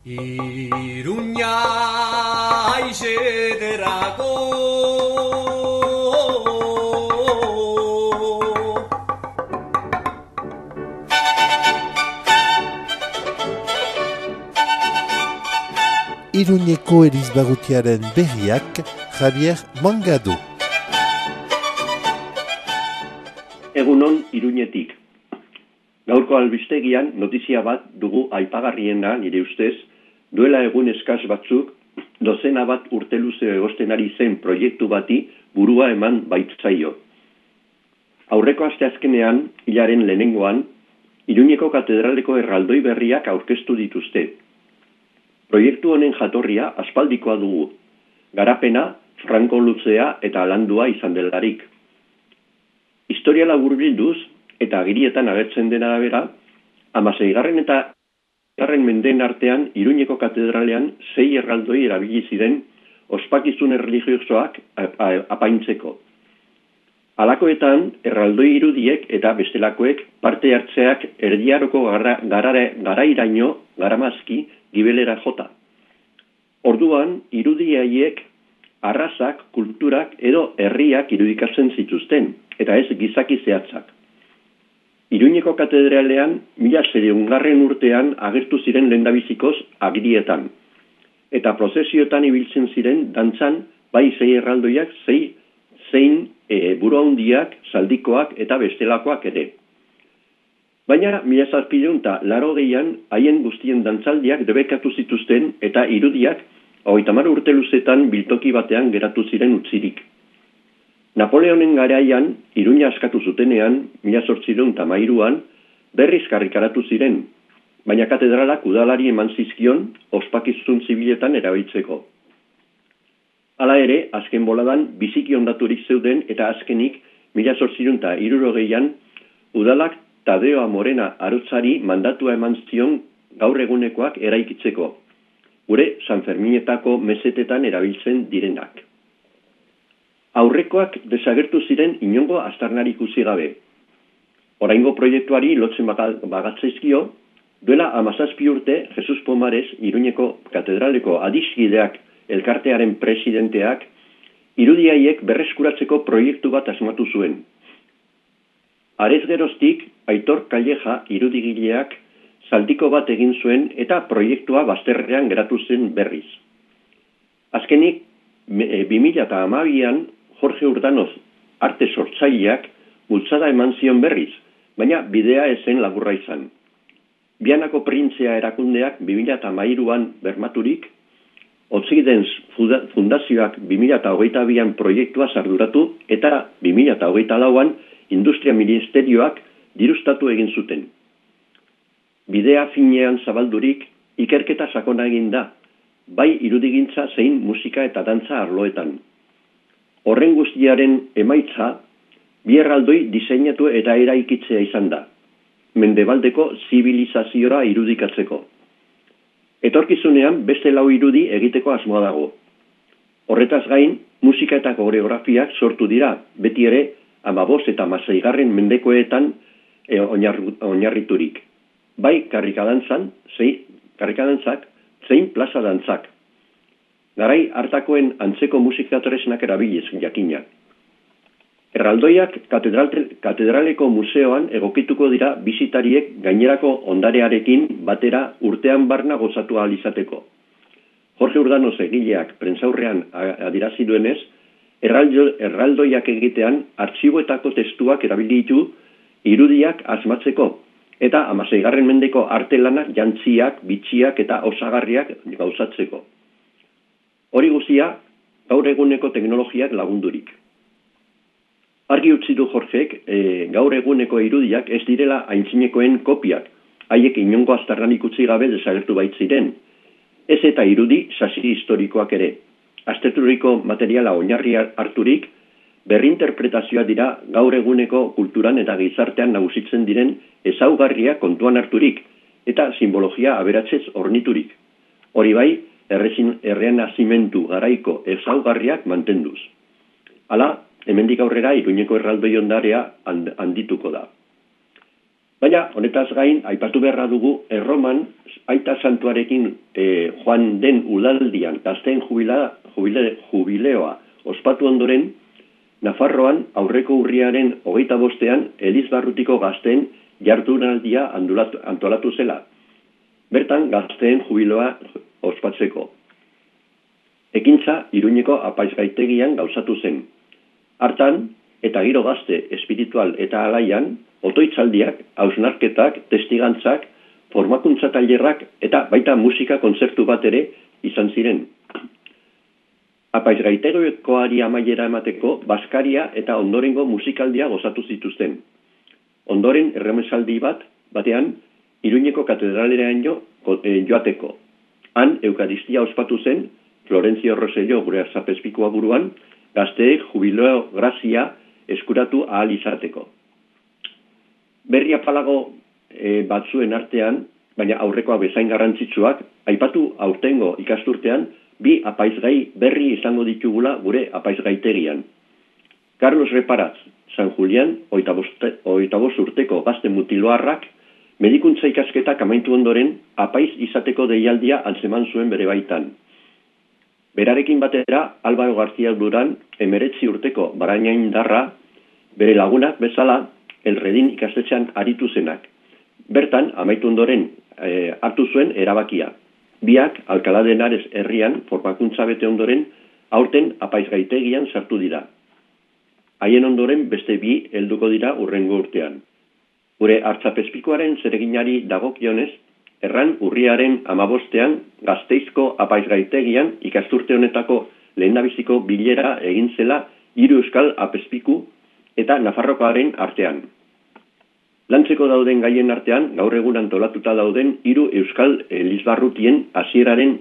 Iruña aizederako Iruñeko Elizbarrutiaren berriak Javier Mangado. Egunon Iruñetik. Gaurko albistegian notizia bat dugu aipagarriena nire ustez, duela egun eskas batzuk, dozena bat urte luze egosten ari zen proiektu bati burua eman baitzaio. Aurreko asteazkenean, hilaren lehenengoan, Iruñeko katedraleko erraldoi berriak aurkeztu dituzte. Proiektu honen jatorria aspaldikoa dugu. Garapena, franko luzea eta landua izan delarik. Historia laburbilduz eta agirietan agertzen dena bera, 16. eta 20. mendeen artean Iruñeko katedralean 6 erraldoi erabili ziren ospakizun erlijiosoak apaintzeko. Halakoetan, erraldoi irudiek eta bestelakoek parte hartzeak erdiaroko garairaino garamazki gibelera jota. Orduan, irudi haiek arrazak, kulturak edo herriak irudikatzen zituzten, eta ez gizaki zehatzak. Iruñeko katedralean 1700. urtean agertu ziren lehendabizikoz agirietan, eta prozesioetan ibiltzen ziren dantzan bai 6 erraldoiak, zein buruhandiak, zaldikoak eta bestelakoak ere. Baina 1780an haien guztien dantzaldiak debekatu zituzten eta irudiak 30 urte luzetan biltoki batean geratu ziren utzirik. Napoleonen garaian Iruña askatu zutenean 1813an berriz karrikaratu ziren, baina katedralak udalari eman zizkion ospakizun zibiletan erabiltzeko. Hala ere, azken boladan biziki ondaturik zeuden eta azkenik 1860an udalak Tadeo Amorena arotzari mandatua eman zion gaur egunekoak eraikitzeko, gure San Ferminetako mesetetan erabiltzen direnak. Aurrekoak desagertu ziren inongo aztarnarik ikusi gabe. Oraingo proiektuari lotzen bagatzaizkio, duela 17 urte Jesus Pomares Iruñeko katedraleko adiskideak elkartearen presidenteak irudiaiek berreskuratzeko proiektu bat asmatu zuen. Arez geroztik, Aitor Calleja irudigileak zaldiko bat egin zuen eta proiektua bazterrean geratu zen berriz. Azkenik, 2012an Jorge Urdanoz arte sortzaileak bultzada eman zion berriz, baina bidea ezen laburra izan. Bianako printzea erakundeak 2013an bermaturik, Otzidens Fundazioak 2022an proiektua sarduratu eta 2024an Industria Ministerioak dirustatu egin zuten. Bidea finean zabaldurik, ikerketa sakona egin da, bai irudigintza zein musika eta dantza arloetan. Horren guztiaren emaitza, bi erraldoi diseinatu eta eraikitzea izan da, mendebaldeko zibilizaziora irudikatzeko. Etorkizunean beste 4 irudi egiteko asmoa dago. Horretaz gain, musika eta koreografiak sortu dira, beti ere 15 eta 16. mendekoetan oinarriturik. Bai karrikadantzak, zein plaza dantzak. Garai hartakoen antzeko musika tresnak erabiliz jakina. Erraldoiak katedraleko museoan egokituko dira bisitariek gainerako ondarearekin batera urtean barna gozatu ahal izateko. Jorge Urdanoz egileak prentsaurrean adierazi duenez, erraldoiak egitean artxiboetako testuak erabili ditu irudiak asmatzeko eta 16. mendeko artelanak jantziak, bitxiak eta osagarriak gauzatzeko. Hori guztia gaur eguneko teknologiak lagundurik. Argi utzi du Jorgek, gaur eguneko irudiak ez direla aintzinekoen kopiak, haiek inongo aztarnarik utzi gabe desagertu baitziren. Ez eta irudi sasi historikoak ere. Azterturiko materiala oinarri harturik, berrinterpretazioa dira gaur eguneko kulturan eta gizartean nagusitzen diren ezaugarriak kontuan harturik eta simbologia aberatsez horniturik. Hori bai, errenazimentu garaiko ezaugarriak mantenduz. Hala, hemendik aurrera Iruñeko erraldoi ondarea handituko da. Baina, honetaz gain, aipatu beharra dugu Erroman aita santuarekin joan den udaldian gazteen jubileoa ospatu ondoren, Nafarroan aurreko urriaren 25ean Elizbarrutiko gazteen jardunaldia antolatu zela. Bertan gazteen jubiloa ospatzeko. Ekintza Iruñeko apaizgaitegian gauzatu zen. Hartan, eta giro gazte espiritual eta alaian, otoitzaldiak, hausnarketak, testigantzak, formakuntza tailerrak eta baita musika kontzertu bat ere izan ziren. Apaizgaitegoari amaiera emateko baskaria eta ondorengo musikaldia gozatu zituzten. Ondoren erremesaldi batean Iruñeko katedralean joateko. Han eukaristia ospatu zen Florencio Rosello gure zapespikoa buruan, gazteek jubileo grazia eskuratu ahal izateko. Berri apalago batzuen artean, baina aurrekoa bezain garrantzitsuak, aipatu aurtengo ikasturtean, 2 apaizgai berri izango ditugula gure apaizgaitegian. Carlos Reparaz, San Julián, 25 urteko gazte mutiloarrak, medikuntza ikasketak amaitu ondoren, apaiz izateko deialdia antzeman zuen bere baitan. Berarekin batera, Álvaro García Durán, 19 urteko barainaindarra, bere lagunak bezala, Elredin ikastetxean aritu zenak. Bertan, amaitu ondoren hartu zuen erabakia. Biak, Alcalá de Henares herrian, formakuntza bete ondoren, aurten apaizgaitegian sartu dira. Haien ondoren beste 2 helduko dira hurrengo urtean. Gure hartzapezpikoaren zereginari dagokionez, erran urriaren 15ean Gasteizko apaizgaitegian ikasturte honetako lehendabiziko bilera egin zela 3 euskal apezpiku eta Nafarrokoaren artean. Lantzeko dauden gaien artean, gaur egun antolatuta dauden 3 euskal elizbarrutien hasieraren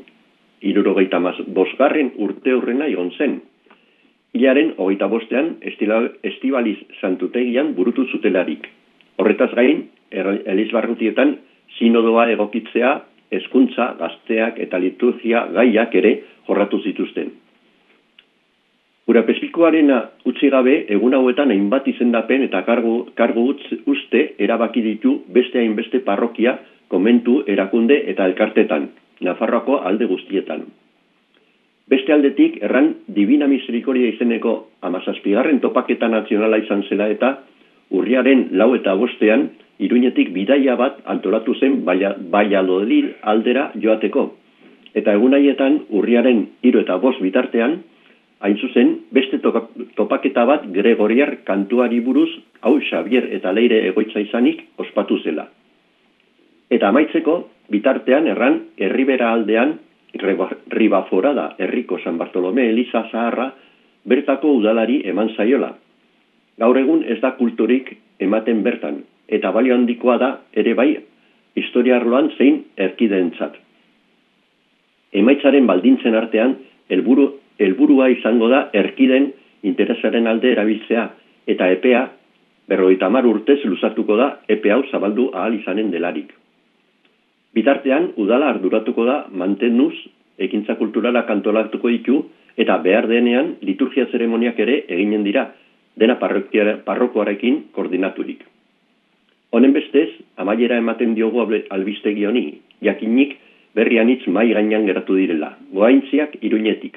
75. urte hurrena egon zen. Hilaren 25ean Estibaliz Santutegian burutu zutelarik. Horretaz gain, elizbarrutietan sinodoa egokitzea, hezkuntza, gazteak eta liturgia gaiak ere jorratu zituzten. Gure pespikoarena utzi gabe, egun hauetan hainbat izendapen eta kargu uste erabaki ditu beste hainbeste parrokia, komentu, erakunde eta elkartetan, Nafarroako alde guztietan. Beste aldetik, erran Divina Misericordia izeneko 17. topaketa nazionala izan zela eta urriaren 4 eta 5ean Iruñetik bidaia bat antolatu zen Valladolid aldera joateko. Eta egun haietan urriaren 3 eta 5 bitartean, hain zuzen, beste topaketa bat Gregoriar kantuari buruz, hau Xavier eta Leire egoitza izanik ospatu zela. Eta amaitzeko, bitartean erran Erribera aldean Ribaforada herriko San Bartolome Eliza Zaharra bertako udalari eman zaiola. Gaur egun ez da kulturik ematen bertan, eta balio handikoa da ere bai historia arloan zein erkideentzat. Emaitzaren baldintzen artean, helburua izango da erkiden interesaren alde erabiltzea, eta epea 50 urtez luzatuko da epe hau zabaldu ahal izanen delarik. Bitartean, udala arduratuko da mantenduz, ekintza kulturala antolatuko ditu, eta behar denean liturgia zeremoniak ere eginen dira, dena parrokoarekin koordinaturik. Honen bestez, amaiera ematen diogu albistegi honi, jakinik berrian hitz mai gainean geratu direla, goaintziak Iruñetik.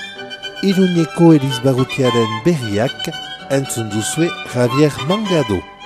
Iruñeko Elizbarrutiaren berriak entzun duzue Javier Mangado.